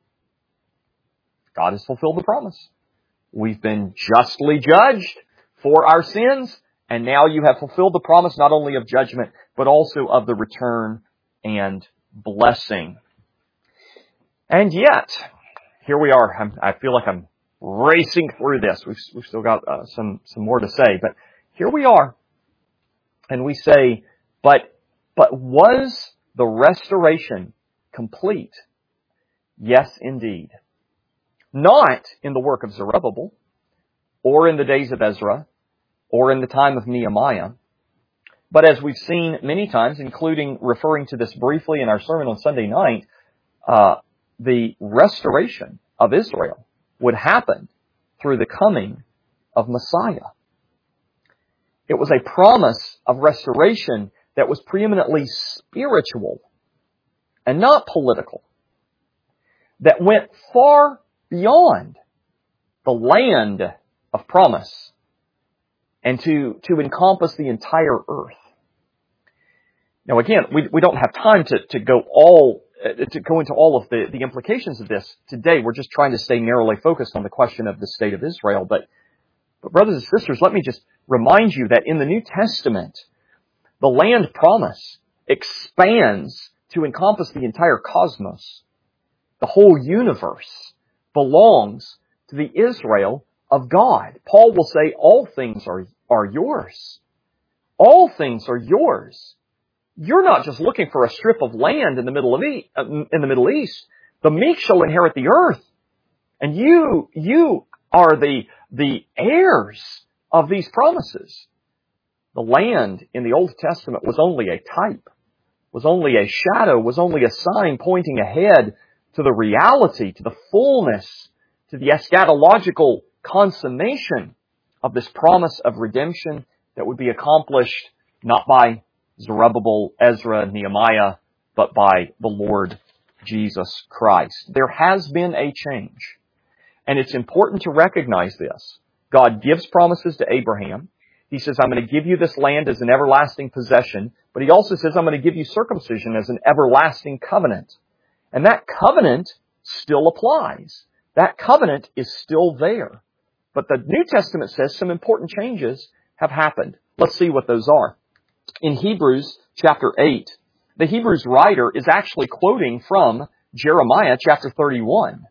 God has fulfilled the promise. We've been justly judged for our sins, and now you have fulfilled the promise not only of judgment, but also of the return and blessing. And yet, here we are. I feel like I'm racing through this. We've still got some more to say, but here we are. And we say, but was the restoration complete? Yes, indeed. Not in the work of Zerubbabel, or in the days of Ezra, or in the time of Nehemiah, but as we've seen many times, including referring to this briefly in our sermon on Sunday night, the restoration of Israel would happen through the coming of Messiah. It was a promise of restoration that was preeminently spiritual. and not political, that went far beyond the land of promise and to encompass the entire earth. Now again, we don't have time to go into all of the implications of this today. We're just trying to stay narrowly focused on the question of the state of Israel. But brothers and sisters, let me just remind you that in the New Testament, the land promise expands to encompass the entire cosmos. The whole universe belongs to the Israel of God. Paul will say all things are yours. All things are yours. You're not just looking for a strip of land in the Middle East. The meek shall inherit the earth. And you are the heirs of these promises. The land in the Old Testament was only a type, was only a shadow, was only a sign pointing ahead to the reality, to the fullness, to the eschatological consummation of this promise of redemption that would be accomplished not by Zerubbabel, Ezra, Nehemiah, but by the Lord Jesus Christ. There has been a change. And it's important to recognize this. God gives promises to Abraham. He says, I'm going to give you this land as an everlasting possession. But He also says, I'm going to give you circumcision as an everlasting covenant. And that covenant still applies. That covenant is still there. But the New Testament says some important changes have happened. Let's see what those are. In Hebrews chapter 8, the Hebrews writer is actually quoting from Jeremiah chapter 31.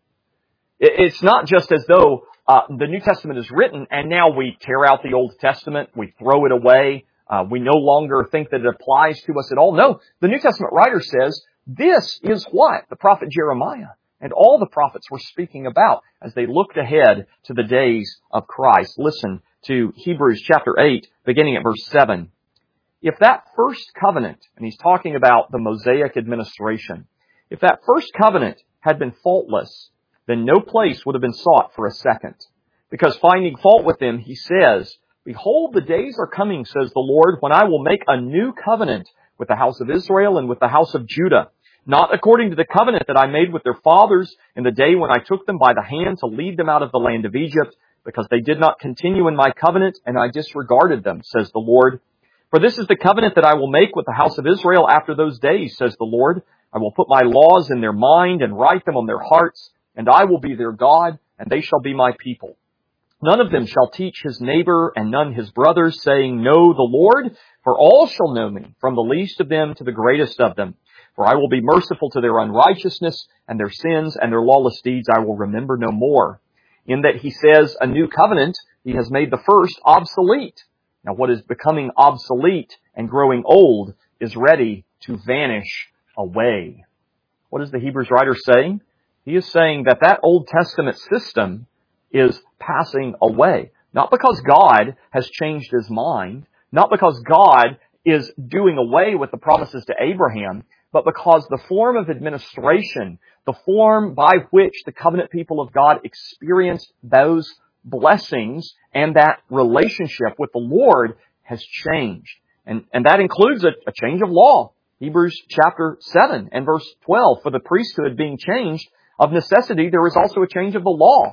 It's not just as though the New Testament is written and now we tear out the Old Testament, we throw it away, we no longer think that it applies to us at all. No, the New Testament writer says this is what the prophet Jeremiah and all the prophets were speaking about as they looked ahead to the days of Christ. Listen to Hebrews chapter 8, beginning at verse 7. If that first covenant, and he's talking about the Mosaic administration, if that first covenant had been faultless, then no place would have been sought for a second. Because finding fault with them, he says, Behold, the days are coming, says the Lord, when I will make a new covenant with the house of Israel and with the house of Judah, not according to the covenant that I made with their fathers in the day when I took them by the hand to lead them out of the land of Egypt, because they did not continue in my covenant, and I disregarded them, says the Lord. For this is the covenant that I will make with the house of Israel after those days, says the Lord. I will put my laws in their mind and write them on their hearts, and I will be their God, and they shall be my people. None of them shall teach his neighbor and none his brother, saying, Know the Lord, for all shall know me, from the least of them to the greatest of them. For I will be merciful to their unrighteousness, and their sins and their lawless deeds I will remember no more. In that he says, a new covenant, he has made the first obsolete. Now what is becoming obsolete and growing old is ready to vanish away. What is the Hebrews writer saying? He is saying that that Old Testament system is passing away. Not because God has changed his mind, not because God is doing away with the promises to Abraham, but because the form of administration, the form by which the covenant people of God experienced those blessings and that relationship with the Lord has changed. And that includes a change of law. Hebrews chapter 7 and verse 12, for the priesthood being changed, of necessity there is also a change of the law.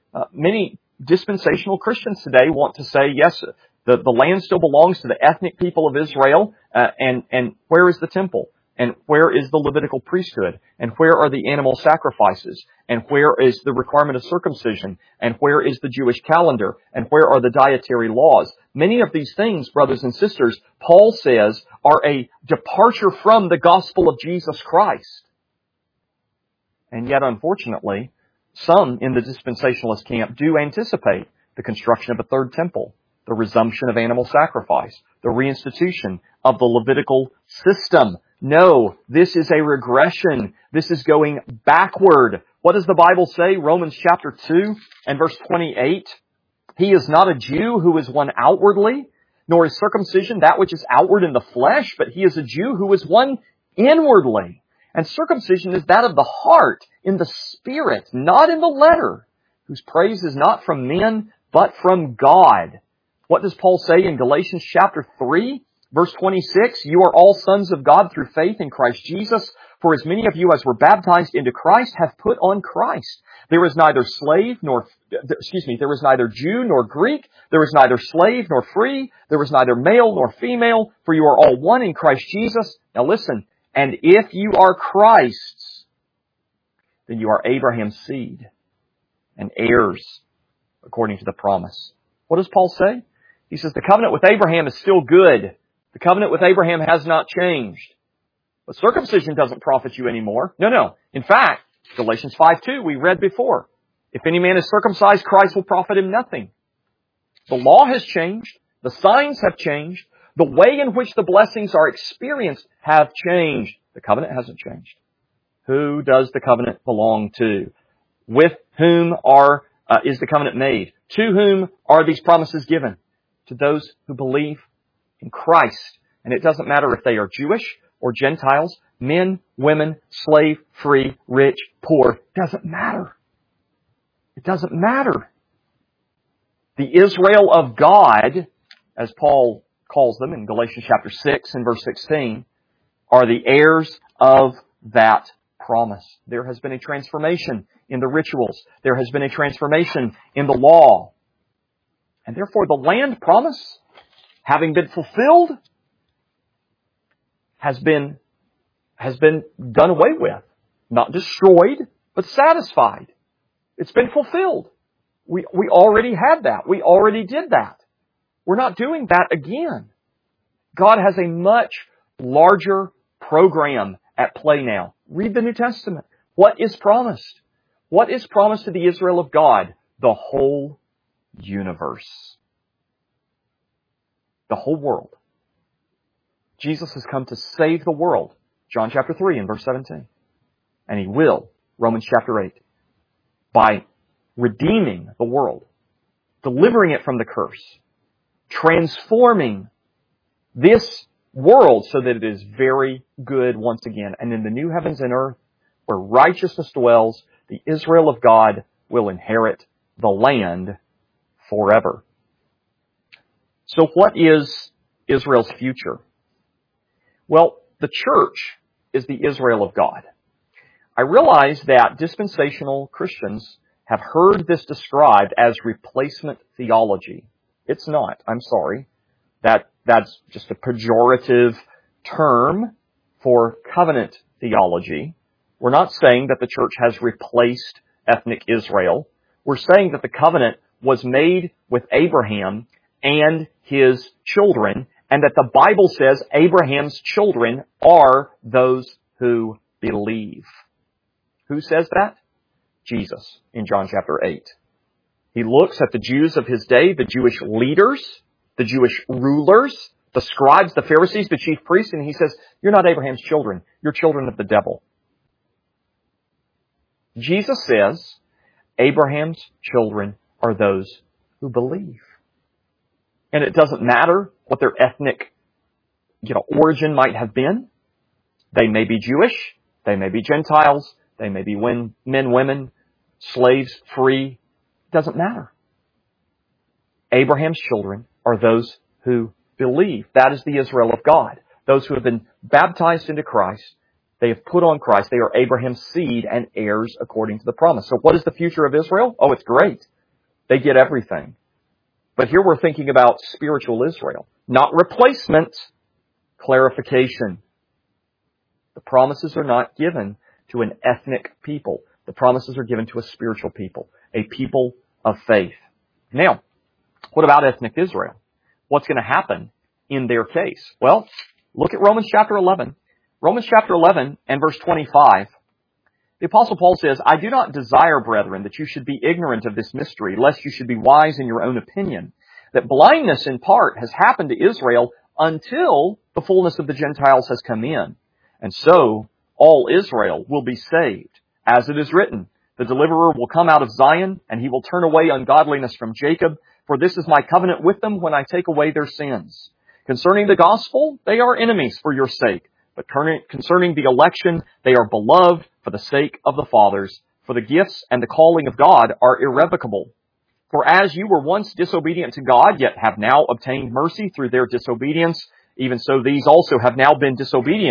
Many dispensational Christians today want to say, yes, the land still belongs to the ethnic people of Israel, and where is the temple? And where is the Levitical priesthood? And where are the animal sacrifices? And where is the requirement of circumcision? And where is the Jewish calendar? And where are the dietary laws? Many of these things, brothers and sisters, Paul says, are a departure from the gospel of Jesus Christ. And yet, unfortunately, some in the dispensationalist camp do anticipate the construction of a third temple, the resumption of animal sacrifice, the reinstitution of the Levitical system. No, this is a regression. This is going backward. What does the Bible say? Romans chapter 2 and verse 28. He is not a Jew who is one outwardly, nor is circumcision that which is outward in the flesh, but he is a Jew who is one inwardly. And circumcision is that of the heart, in the spirit, not in the letter, whose praise is not from men, but from God. What does Paul say in Galatians chapter 3? Verse 26, you are all sons of God through faith in Christ Jesus. For as many of you as were baptized into Christ have put on Christ. There is neither there is neither Jew nor Greek. There is neither slave nor free. There is neither male nor female, for you are all one in Christ Jesus. Now listen, and if you are Christ's, then you are Abraham's seed and heirs according to the promise. What does Paul say? He says the covenant with Abraham is still good. The covenant with Abraham has not changed. But circumcision doesn't profit you anymore. No. In fact, Galatians 5:2, we read before. If any man is circumcised, Christ will profit him nothing. The law has changed. The signs have changed. The way in which the blessings are experienced have changed. The covenant hasn't changed. Who does the covenant belong to? With whom is the covenant made? To whom are these promises given? To those who believe in Christ. And it doesn't matter if they are Jewish or Gentiles, men, women, slave, free, rich, poor. It doesn't matter. It doesn't matter. The Israel of God, as Paul calls them in Galatians chapter 6 and verse 16, are the heirs of that promise. There has been a transformation in the rituals. There has been a transformation in the law. And therefore the land promise, having been fulfilled, has been done away with. Not destroyed, but satisfied. It's been fulfilled. We already had that. We already did that. We're not doing that again. God has a much larger program at play now. Read the New Testament. What is promised? What is promised to the Israel of God? The whole universe. The whole world. Jesus has come to save the world. John chapter 3 and verse 17. And He will, Romans chapter 8, by redeeming the world, delivering it from the curse, transforming this world so that it is very good once again. And in the new heavens and earth, where righteousness dwells, the Israel of God will inherit the land forever. So what is Israel's future? Well, the church is the Israel of God. I realize that dispensational Christians have heard this described as replacement theology. It's not. I'm sorry. That's just a pejorative term for covenant theology. We're not saying that the church has replaced ethnic Israel. We're saying that the covenant was made with Abraham and his children, and that the Bible says Abraham's children are those who believe. Who says that? Jesus in John chapter 8. He looks at the Jews of his day, the Jewish leaders, the Jewish rulers, the scribes, the Pharisees, the chief priests, and he says, you're not Abraham's children. You're children of the devil. Jesus says, Abraham's children are those who believe. And it doesn't matter what their ethnic, origin might have been. They may be Jewish. They may be Gentiles. They may be men, women, slaves, free. It doesn't matter. Abraham's children are those who believe. That is the Israel of God. Those who have been baptized into Christ. They have put on Christ. They are Abraham's seed and heirs according to the promise. So what is the future of Israel? Oh, it's great. They get everything. But here we're thinking about spiritual Israel. Not replacement, clarification. The promises are not given to an ethnic people. The promises are given to a spiritual people, a people of faith. Now, what about ethnic Israel? What's going to happen in their case? Well, look at Romans chapter 11. Romans chapter 11 and verse 25. The Apostle Paul says, I do not desire, brethren, that you should be ignorant of this mystery, lest you should be wise in your own opinion, that blindness in part has happened to Israel until the fullness of the Gentiles has come in. And so all Israel will be saved. As it is written, the deliverer will come out of Zion, and he will turn away ungodliness from Jacob, for this is my covenant with them when I take away their sins. Concerning the gospel, they are enemies for your sake. But concerning the election, they are beloved for the sake of the fathers. For the gifts and the calling of God are irrevocable. For as you were once disobedient to God, yet have now obtained mercy through their disobedience, even so these also have now been disobedient.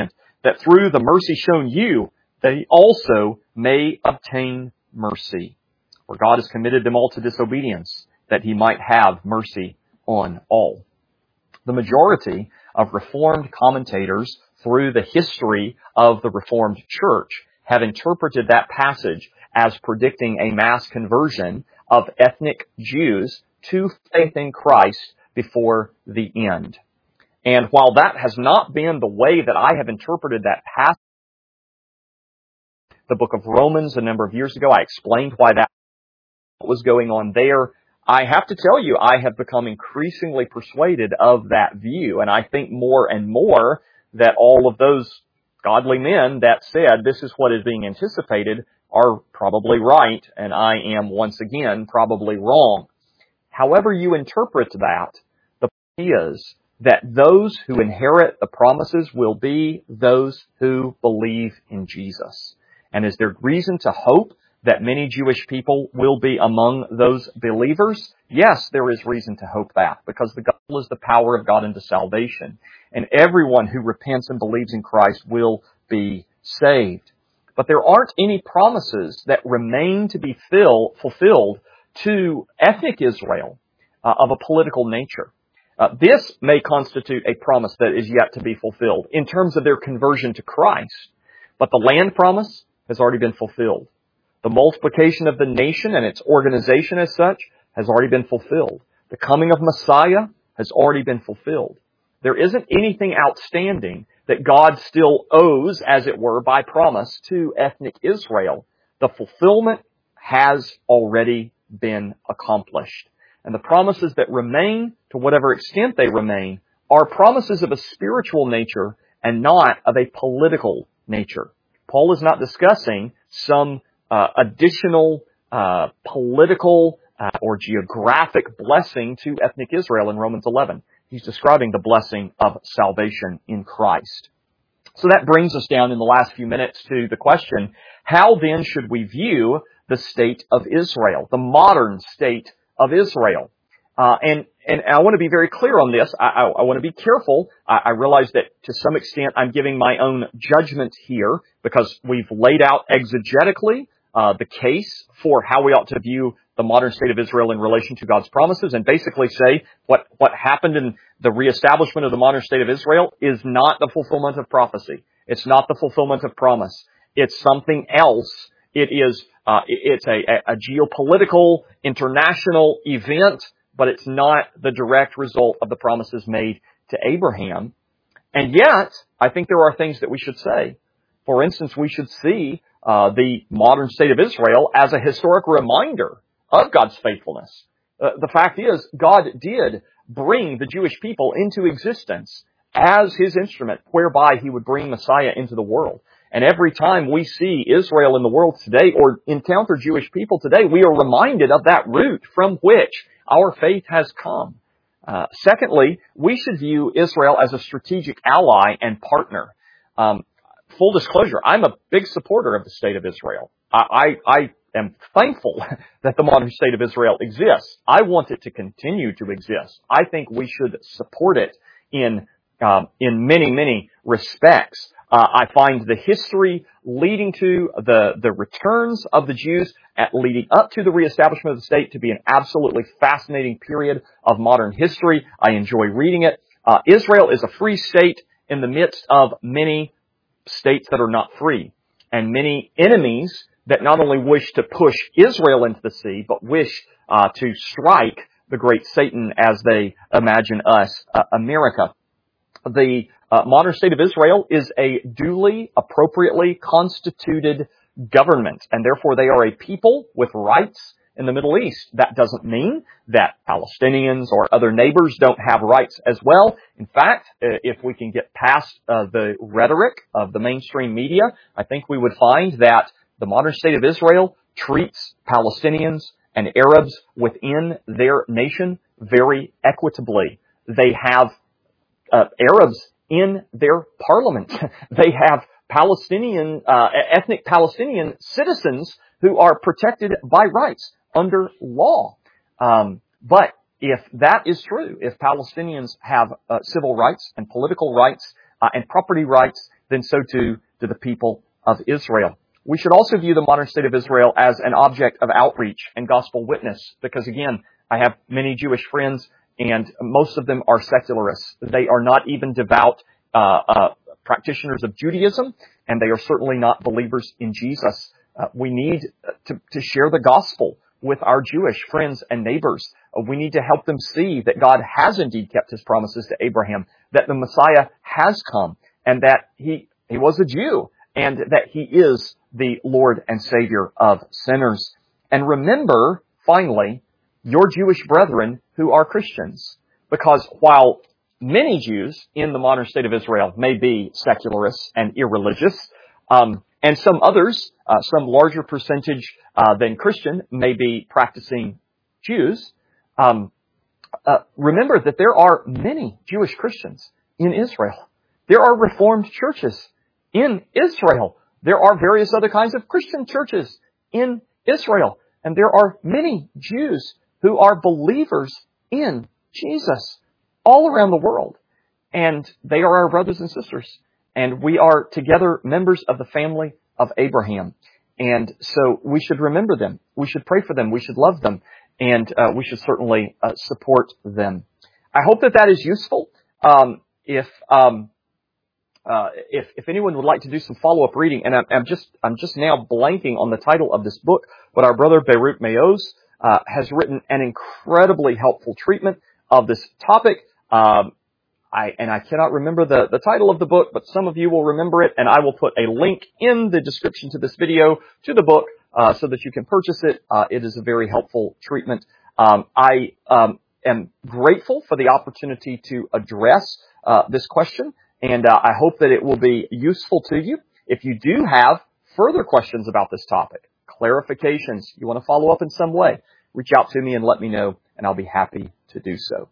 that through the mercy shown you, they also may obtain mercy. For God has committed them all to disobedience, that he might have mercy on all. The majority of Reformed commentators through the history of the Reformed Church have interpreted that passage as predicting a mass conversion of ethnic Jews to faith in Christ before the end. And while that has not been the way that I have interpreted that passage, the book of Romans a number of years ago, I explained why that was going on there. I have to tell you, I have become increasingly persuaded of that view, and I think more and more that all of those godly men that said this is what is being anticipated are probably right, and I am once again probably wrong. However you interpret that, the point is that those who inherit the promises will be those who believe in Jesus. And is there reason to hope that many Jewish people will be among those believers? Yes, there is reason to hope that, because the gospel is the power of God unto salvation. And everyone who repents and believes in Christ will be saved. But there aren't any promises that remain to be fulfilled to ethnic Israel of a political nature. This may constitute a promise that is yet to be fulfilled in terms of their conversion to Christ. But the land promise has already been fulfilled. The multiplication of the nation and its organization as such has already been fulfilled. The coming of Messiah has already been fulfilled. There isn't anything outstanding that God still owes, as it were, by promise to ethnic Israel. The fulfillment has already been accomplished. And the promises that remain, to whatever extent they remain, are promises of a spiritual nature and not of a political nature. Paul is not discussing some additional political or geographic blessing to ethnic Israel in Romans 11. He's describing the blessing of salvation in Christ. So that brings us down in the last few minutes to the question, how then should we view the state of Israel, the modern state of Israel? And I want to be very clear on this. I want to be careful. I realize that to some extent I'm giving my own judgment here because we've laid out exegetically the case for how we ought to view the modern state of Israel in relation to God's promises, and basically say what happened in the reestablishment of the modern state of Israel is not the fulfillment of prophecy. It's not the fulfillment of promise. It's something else. It's a geopolitical, international event, but it's not the direct result of the promises made to Abraham. And yet, I think there are things that we should say. For instance, we should see the modern state of Israel as a historic reminder of God's faithfulness. The fact is, God did bring the Jewish people into existence as His instrument, whereby He would bring Messiah into the world. And every time we see Israel in the world today or encounter Jewish people today, we are reminded of that root from which our faith has come. Secondly, we should view Israel as a strategic ally and partner. Full disclosure, I'm a big supporter of the state of Israel. I am thankful that the modern state of Israel exists. I want it to continue to exist. I think we should support it in many, many respects. I find the history leading to the returns of the Jews leading up to the reestablishment of the state to be an absolutely fascinating period of modern history. I enjoy reading it. Israel is a free state in the midst of many states that are not free, and many enemies that not only wish to push Israel into the sea, but wish to strike the great Satan as they imagine us, America. The modern state of Israel is a duly, appropriately constituted government, and therefore they are a people with rights in the Middle East. That doesn't mean that Palestinians or other neighbors don't have rights as well. In fact, if we can get past the rhetoric of the mainstream media, I think we would find that the modern state of Israel treats Palestinians and Arabs within their nation very equitably. They have Arabs in their parliament. They have ethnic Palestinian citizens who are protected by rights under law. But if that is true, if Palestinians have civil rights and political rights and property rights then so too do the people of Israel. We should also view the modern state of Israel as an object of outreach and gospel witness, because again, I have many Jewish friends, and most of them are secularists. They are not even devout practitioners of Judaism, and they are certainly not believers in Jesus. We need to share the gospel with our Jewish friends and neighbors. We need to help them see that God has indeed kept his promises to Abraham, that the Messiah has come, and that he was a Jew, and that he is the Lord and Savior of sinners. And remember, finally, your Jewish brethren who are Christians. Because while many Jews in the modern state of Israel may be secularists and irreligious, and some others, some larger percentage than Christian, may be practicing Jews, remember that there are many Jewish Christians in Israel. There are Reformed churches in Israel. There are various other kinds of Christian churches in Israel. And there are many Jews who are believers in Jesus all around the world. And they are our brothers and sisters. And we are together members of the family of Abraham. And so we should remember them. We should pray for them. We should love them. And we should certainly support them. I hope that is useful. If anyone would like to do some follow-up reading, and I'm just now blanking on the title of this book, but our brother Beirut Mayoz has written an incredibly helpful treatment of this topic. I cannot remember the title of the book, but some of you will remember it, and I will put a link in the description to this video to the book so that you can purchase it. It is a very helpful treatment. I am grateful for the opportunity to address this question, and I hope that it will be useful to you. If you do have further questions about this topic, clarifications, you want to follow up in some way, reach out to me and let me know, and I'll be happy to do so.